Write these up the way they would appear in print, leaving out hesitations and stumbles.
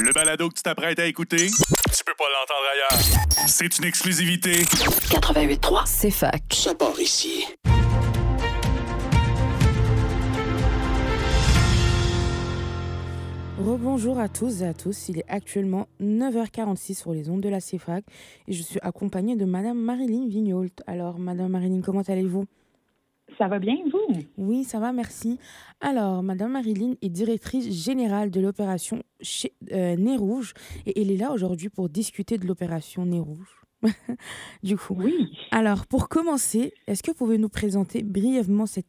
Le balado que tu t'apprêtes à écouter, tu peux pas l'entendre ailleurs. C'est une exclusivité. 88.3, c'est fac. Ça part ici. Rebonjour à tous et à tous, il est actuellement 9h46 sur les ondes de la CFAC et je suis accompagnée de Madame Marilyn Vignault. Alors Madame Marilyn, comment allez-vous? Ça va bien, vous? Oui, ça va, merci. Alors, Madame Marilyn est directrice générale de l'opération Nez Rouge et elle est là aujourd'hui pour discuter de l'opération Nez Rouge. Du coup. Oui. Alors, pour commencer, est-ce que vous pouvez nous présenter brièvement cette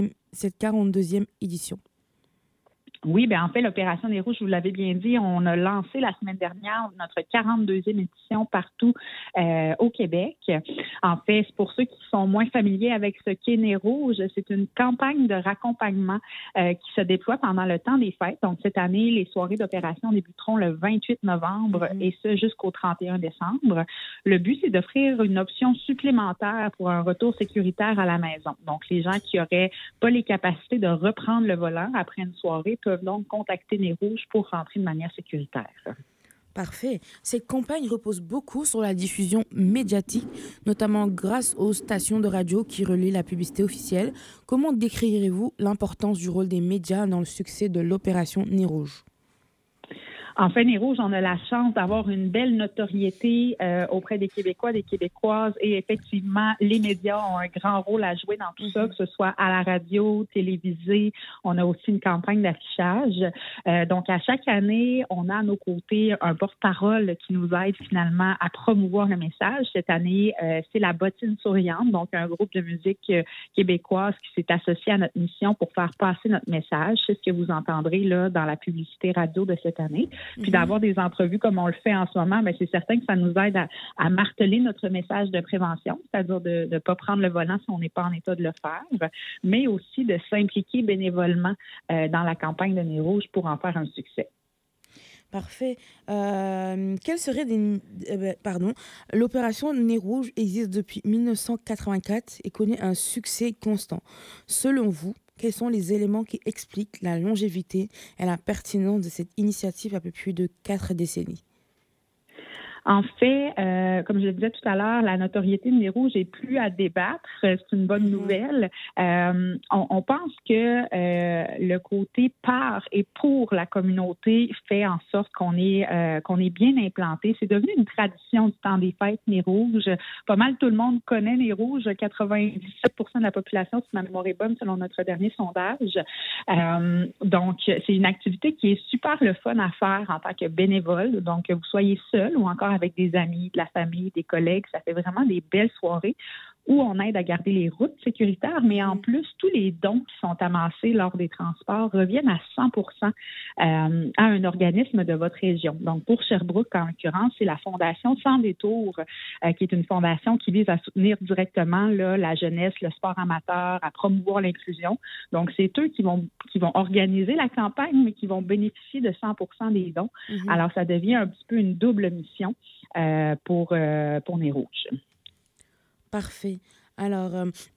42e édition? Oui, bien en fait, l'Opération Nez Rouges, vous l'avez bien dit, on a lancé la semaine dernière notre 42e édition partout au Québec. En fait, c'est pour ceux qui sont moins familiers avec ce qu'est Nez Rouge, c'est une campagne de raccompagnement qui se déploie pendant le temps des fêtes. Donc, cette année, les soirées d'opération débuteront le 28 novembre et ce jusqu'au 31 décembre. Le but, c'est d'offrir une option supplémentaire pour un retour sécuritaire à la maison. Donc, les gens qui n'auraient pas les capacités de reprendre le volant après une soirée peuvent donc contacter Nez Rouge pour rentrer de manière sécuritaire. Parfait. Cette campagne repose beaucoup sur la diffusion médiatique, notamment grâce aux stations de radio qui relaient la publicité officielle. Comment décrirez-vous l'importance du rôle des médias dans le succès de l'opération Nez Rouge? En fait, Nez Rouge, on a la chance d'avoir une belle notoriété auprès des Québécois, des Québécoises et effectivement, les médias ont un grand rôle à jouer dans tout ça, que ce soit à la radio, télévisée. On a aussi une campagne d'affichage. Donc, à chaque année, on a à nos côtés un porte-parole qui nous aide finalement à promouvoir le message. Cette année, c'est la Bottine Souriante, donc un groupe de musique québécoise qui s'est associé à notre mission pour faire passer notre message. C'est ce que vous entendrez là dans la publicité radio de cette année. Puis d'avoir des entrevues comme on le fait en ce moment, bien, c'est certain que ça nous aide à marteler notre message de prévention, c'est-à-dire de ne pas prendre le volant si on n'est pas en état de le faire, mais aussi de s'impliquer bénévolement dans la campagne de Nez Rouge pour en faire un succès. Parfait. L'opération Nez Rouge existe depuis 1984 et connaît un succès constant. Selon vous, quels sont les éléments qui expliquent la longévité et la pertinence de cette initiative à peu plus de 4 décennies? En fait, comme je le disais tout à l'heure, la notoriété de Nez Rouge n'est plus à débattre. C'est une bonne nouvelle. On pense que le côté par et pour la communauté fait en sorte qu'on est bien implanté. C'est devenu une tradition du temps des fêtes, Nez Rouge. Pas mal tout le monde connaît Nez Rouge. 97% de la population, si ma mémoire est bonne, selon notre dernier sondage. Donc, c'est une activité qui est super le fun à faire en tant que bénévole. Donc, que vous soyez seul ou encore avec des amis, de la famille, des collègues, ça fait vraiment des belles soirées où on aide à garder les routes sécuritaires, mais en plus, tous les dons qui sont amassés lors des transports reviennent à 100% à un organisme de votre région. Donc, pour Sherbrooke, en l'occurrence, c'est la Fondation Sans Détour, qui est une fondation qui vise à soutenir directement là, la jeunesse, le sport amateur, à promouvoir l'inclusion. Donc, c'est eux qui vont organiser la campagne, mais qui vont bénéficier de 100% des dons. Alors, ça devient un petit peu une double mission pour Nez Rouge. Parfait. Alors,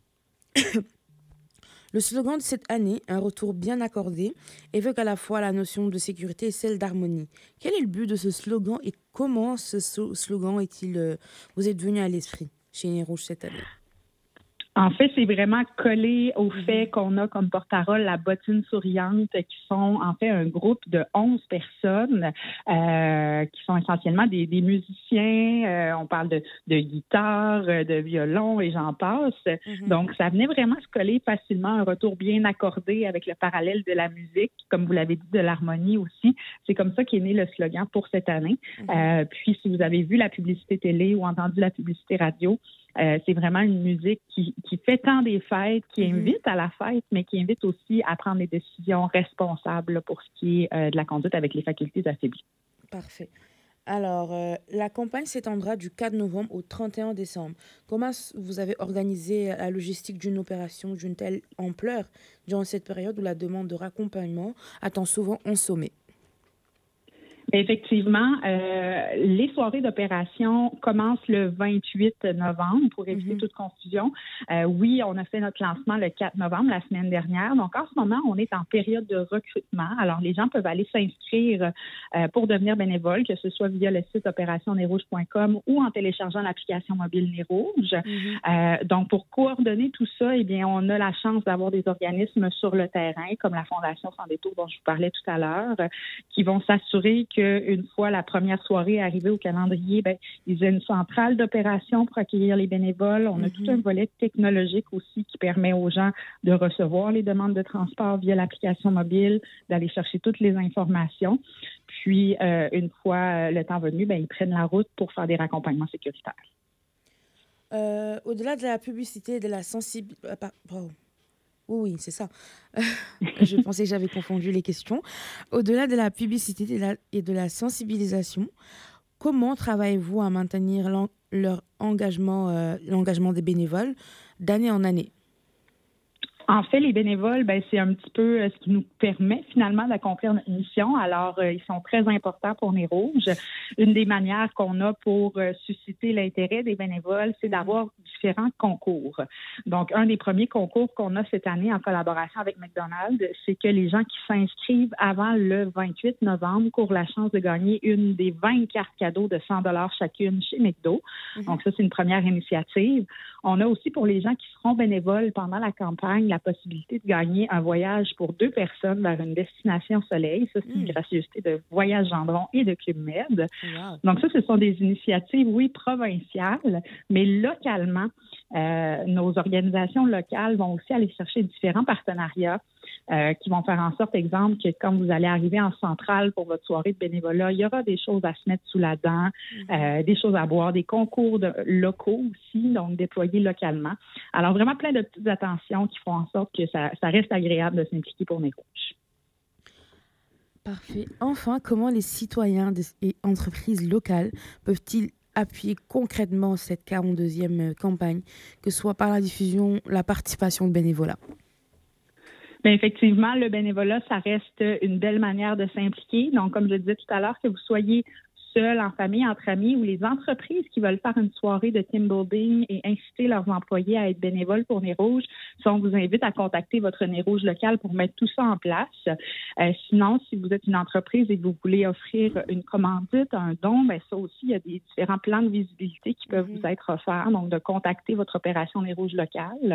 le slogan de cette année, un retour bien accordé, évoque à la fois la notion de sécurité et celle d'harmonie. Quel est le but de ce slogan et comment ce slogan vous êtes venu à l'esprit chez Nez Rouge cette année? En fait, c'est vraiment collé au fait qu'on a comme porte-parole la Bottine Souriante, qui sont en fait un groupe de 11 personnes qui sont essentiellement des musiciens. On parle de guitare, de violon et j'en passe. Donc, ça venait vraiment se coller facilement, un retour bien accordé avec le parallèle de la musique, comme vous l'avez dit, de l'harmonie aussi. C'est comme ça qu'est né le slogan pour cette année. Puis, si vous avez vu la publicité télé ou entendu la publicité radio, c'est vraiment une musique qui fait tant des fêtes, qui invite à la fête, mais qui invite aussi à prendre des décisions responsables là, pour ce qui est de la conduite avec les facultés affaiblies. Parfait. Alors, la campagne s'étendra du 4 novembre au 31 décembre. Comment vous avez organisé la logistique d'une opération d'une telle ampleur durant cette période où la demande de raccompagnement attend souvent un sommet? Effectivement, les soirées d'opération commencent le 28 novembre pour éviter toute confusion. Oui, on a fait notre lancement le 4 novembre, la semaine dernière. Donc, en ce moment, on est en période de recrutement. Alors, les gens peuvent aller s'inscrire pour devenir bénévoles, que ce soit via le site opérationnezrouge.com ou en téléchargeant l'application mobile Nez Rouge. Donc, pour coordonner tout ça, eh bien, on a la chance d'avoir des organismes sur le terrain, comme la Fondation Sans Détour dont je vous parlais tout à l'heure, qui vont s'assurer qu'une fois la première soirée arrivée au calendrier, ils aient une centrale d'opération pour accueillir les bénévoles. On a tout un volet technologique aussi qui permet aux gens de recevoir les demandes de transport via l'application mobile, d'aller chercher toutes les informations. Puis, une fois le temps venu, ils prennent la route pour faire des raccompagnements sécuritaires. Au-delà de la publicité et de la sensibilisation... Oui, c'est ça. Je pensais que j'avais confondu les questions. Au-delà de la publicité et de la sensibilisation, comment travaillez-vous à maintenir leur engagement, l'engagement des bénévoles d'année en année? En fait, les bénévoles, c'est un petit peu ce qui nous permet finalement d'accomplir notre mission. Alors, ils sont très importants pour Nez Rouge. Une des manières qu'on a pour susciter l'intérêt des bénévoles, c'est d'avoir différents concours. Donc, un des premiers concours qu'on a cette année en collaboration avec McDonald's, c'est que les gens qui s'inscrivent avant le 28 novembre courent la chance de gagner une des 20 cartes cadeaux de 100 $ chacune chez McDo. Donc, ça, c'est une première initiative. On a aussi pour les gens qui seront bénévoles pendant la campagne la possibilité de gagner un voyage pour 2 personnes vers une destination soleil. Ça, c'est une gracieuseté de Voyage Gendron et de Club Med. Wow. Donc ça, ce sont des initiatives, oui, provinciales, mais localement, nos organisations locales vont aussi aller chercher différents partenariats qui vont faire en sorte, exemple, que quand vous allez arriver en centrale pour votre soirée de bénévolat, il y aura des choses à se mettre sous la dent, des choses à boire, des concours locaux aussi, donc déployés localement. Alors, vraiment plein de petites attentions qui font en sorte que ça reste agréable de s'impliquer pour Nez Rouge. Parfait. Enfin, comment les citoyens et entreprises locales peuvent-ils appuyer concrètement cette 42e campagne, que ce soit par la diffusion, la participation, le bénévolat? Bien, effectivement, le bénévolat, ça reste une belle manière de s'impliquer. Donc, comme je disais tout à l'heure, que vous soyez seul, en famille, entre amis, ou les entreprises qui veulent faire une soirée de team building et inciter leurs employés à être bénévoles pour Nez Rouge, ça, on vous invite à contacter votre Nez Rouge local pour mettre tout ça en place. Sinon, si vous êtes une entreprise et que vous voulez offrir une commandite, un don, bien ça aussi, il y a des différents plans de visibilité qui peuvent vous être offerts. Donc, de contacter votre opération Nez Rouge locale.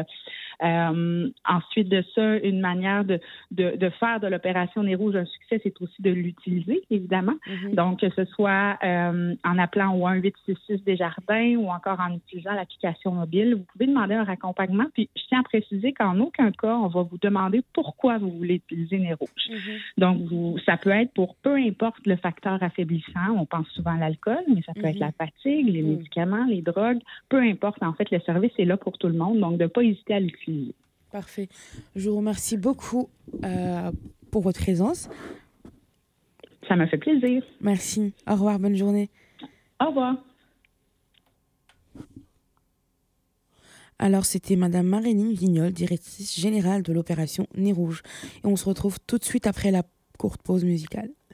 Ensuite de ça, une manière de faire de l'opération Nez Rouge un succès, c'est aussi de l'utiliser, évidemment. Donc, que ce soit en appelant au 1-866 Desjardins ou encore en utilisant l'application mobile, vous pouvez demander un raccompagnement. Puis, je tiens à préciser qu'en aucun cas, on va vous demander pourquoi vous voulez utiliser Nez Rouge. Donc, ça peut être pour peu importe le facteur affaiblissant. On pense souvent à l'alcool, mais ça peut être la fatigue, les médicaments, les drogues. Peu importe, en fait, le service est là pour tout le monde. Donc, de ne pas hésiter à l'utiliser. Parfait. Je vous remercie beaucoup pour votre présence. Ça m'a fait plaisir. Merci. Au revoir. Bonne journée. Au revoir. Alors, c'était Madame Maréline Vignol, directrice générale de l'opération Nez Rouge. Et on se retrouve tout de suite après la courte pause musicale.